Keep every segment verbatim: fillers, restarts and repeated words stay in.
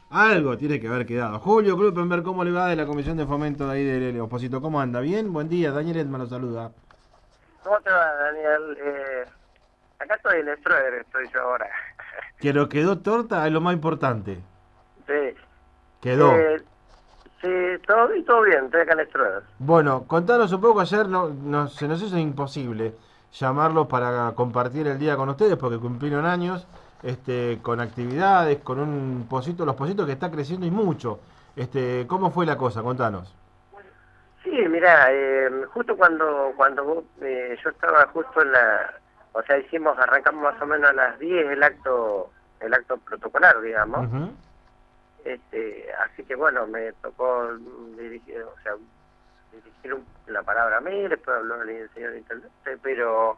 Algo tiene que haber quedado. Julio Krupenberg, ¿cómo le va de la Comisión de Fomento de ahí del Oposito? ¿Cómo anda? ¿Bien? Buen día, Daniel Edman lo saluda. ¿Cómo te va, Daniel? Eh, acá estoy en Stroer, estoy yo ahora. Que lo quedó torta es lo más importante. Sí, Quedó. eh, sí, todo, y todo bien, estoy acá en Stroer. Bueno, contanos un poco, ayer no, no- se nos hizo imposible llamarlos para compartir el día con ustedes porque cumplieron años, este, con actividades, con un pocito, los pocitos que está creciendo y mucho. Este, ¿cómo fue la cosa? Contanos. Sí, mira, eh, justo cuando cuando vos, eh, yo estaba justo en la, o sea, hicimos, arrancamos más o menos a las diez el acto, el acto protocolar, digamos. Ujú. Este, así que bueno, me tocó dirigir, o sea, dirigir un- la palabra a mí, después habló el señor intendente, pero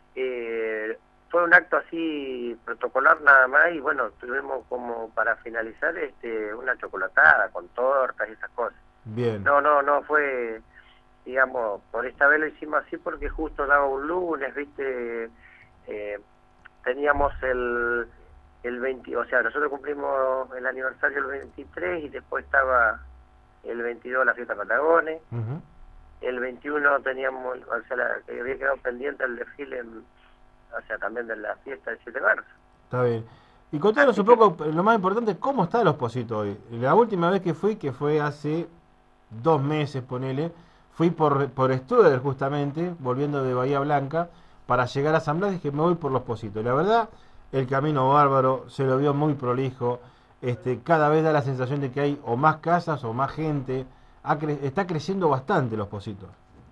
eh, fue un acto así protocolar nada más y bueno, tuvimos como para finalizar este una chocolatada con tortas y esas cosas. Bien. No, no, no fue, digamos, por esta vez lo hicimos así porque justo daba un lunes, viste, eh, teníamos el el veinte, o sea, nosotros cumplimos el aniversario el veintitrés y después estaba el veintidós la fiesta Patagones. Ujú. El veintiuno teníamos, o sea, la, que había quedado pendiente el desfile, en, o sea, también de la fiesta del siete de marzo. Está bien. Y contanos Así un que, poco, lo más importante, ¿cómo está el Osposito hoy? La última vez que fui, que fue hace dos meses, ponele, fui por, por Studer justamente, volviendo de Bahía Blanca, para llegar a San Blas, dije, me voy por los Positos. La verdad, el camino bárbaro, se lo vio muy prolijo, este, cada vez da la sensación de que hay o más casas o más gente, ha cre- está creciendo bastante los Positos.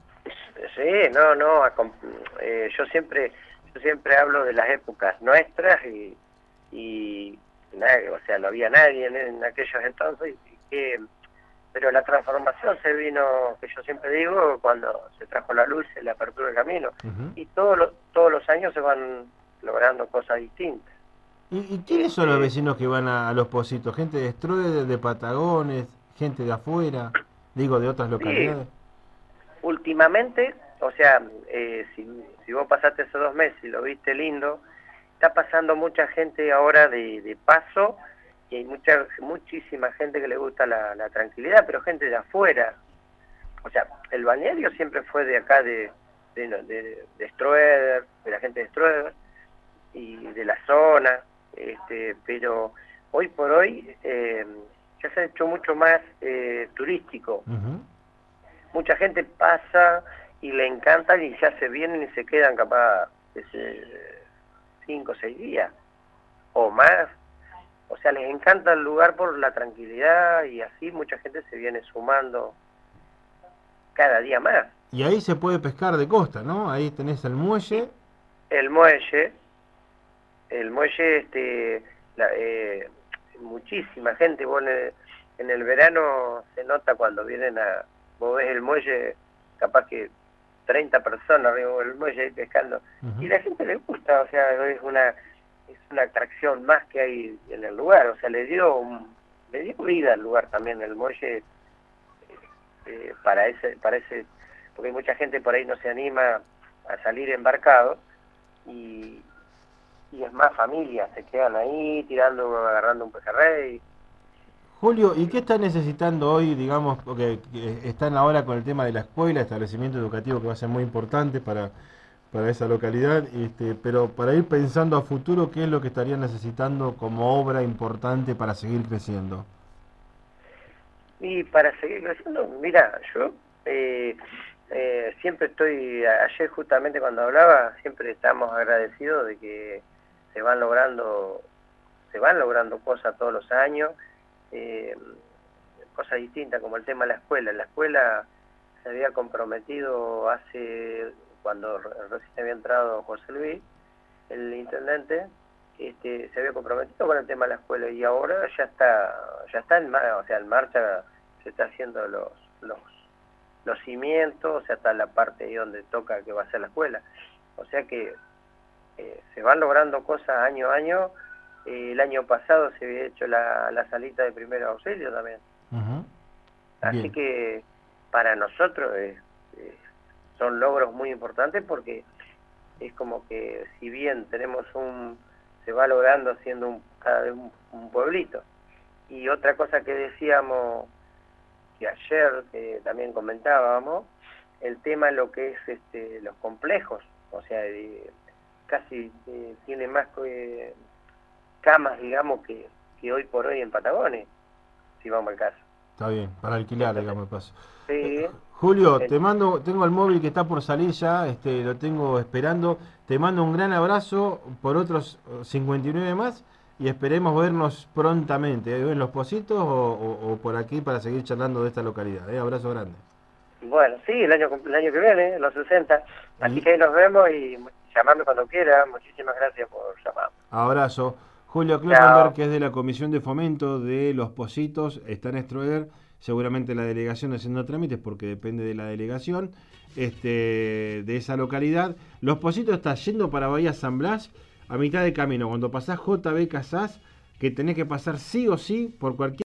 sí, no, no, acom- eh, yo siempre yo siempre hablo de las épocas nuestras y, y nadie, o sea, no había nadie en, en aquellos entonces, y que, pero la transformación se vino, que yo siempre digo, cuando se trajo la luz y la apertura del camino, Ujú. y todos los, todos los años se van logrando cosas distintas. ¿Y, y quiénes son los Este, vecinos que van a, a los Positos? ¿Gente de Strueder, de Patagones, gente de afuera? Digo, de otras sí, localidades. últimamente, o sea, eh, si, si vos pasaste esos dos meses y lo viste lindo, está pasando mucha gente ahora de, de paso y hay mucha muchísima gente que le gusta la, la tranquilidad, pero gente de afuera. O sea, el balneario siempre fue de acá, de, de, de, de Stroeder, de la gente de Stroeder y de la zona, este, pero hoy por hoy eh, ya se ha hecho mucho más eh, turístico. Ujú. Mucha gente pasa y le encanta y ya se vienen y se quedan capaz de cinco o seis días o más. O sea, les encanta el lugar por la tranquilidad y así mucha gente se viene sumando cada día más. Y ahí se puede pescar de costa, ¿no? Ahí tenés el Y muelle. el muelle, el muelle, este, la, eh, muchísima gente, vos en el, en el verano se nota cuando vienen a, vos ves el muelle, capaz que treinta personas arriba del muelle ahí pescando, y Ujú. la gente le gusta, o sea, es una es una atracción más que hay en el lugar, o sea, le dio un, le dio vida al lugar también, el muelle, eh, para ese, para ese, porque hay mucha gente por ahí no se anima a salir embarcado, y, y es más familia, se quedan ahí tirando, agarrando un pejerrey. Julio, ¿y qué está necesitando hoy, digamos, porque que están ahora con el tema de la escuela, establecimiento educativo que va a ser muy importante para, para esa localidad, este, pero para ir pensando a futuro, ¿qué es lo que estarían necesitando como obra importante para seguir creciendo? Y para seguir creciendo, mira, yo eh, eh, siempre estoy, ayer justamente cuando hablaba, siempre estamos agradecidos de que se van logrando, se van logrando cosas todos los años, eh, cosas distintas como el tema de la escuela. La escuela se había comprometido hace, cuando recién había entrado José Luis, el intendente, este, se había comprometido con el tema de la escuela y ahora ya está, ya está en, o sea, en marcha, se está haciendo los, los, los cimientos, o sea, está la parte ahí donde toca que va a ser la escuela. O sea que eh, se van logrando cosas año a año. Eh, el año pasado se había hecho la, la salita de primer auxilio también. Ujú. Así Bien. que para nosotros eh, eh, son logros muy importantes porque es como que si bien tenemos un, se va logrando haciendo un, cada vez un, un pueblito, y otra cosa que decíamos, que ayer que también comentábamos, el tema lo que es este, los complejos, o sea, de, casi eh, tiene más eh, camas, digamos, que, que hoy por hoy en Patagones, si vamos al caso. Está bien, para alquilar, Entonces, digamos, el paso. sí, Eh, Julio, te entonces, mando, tengo el móvil que está por salir ya, este, lo tengo esperando. Te mando un gran abrazo por otros cincuenta y nueve más y esperemos vernos prontamente, ¿eh? En Los Positos o, o- o por aquí para seguir charlando de esta localidad. ¿Eh? Abrazo grande. bueno, sí, el año, el año que viene, los sesenta, así Y que ahí nos vemos y llamarme cuando quiera. Muchísimas gracias por llamar. abrazo. Julio Kloppenberg, Chao. que es de la Comisión de Fomento de Los Positos, está en Stroeder, seguramente la delegación haciendo trámites porque depende de la delegación este, de esa localidad. Los Positos está yendo para Bahía San Blas a mitad de camino. Cuando pasás J B Casás, que tenés que pasar sí o sí por cualquier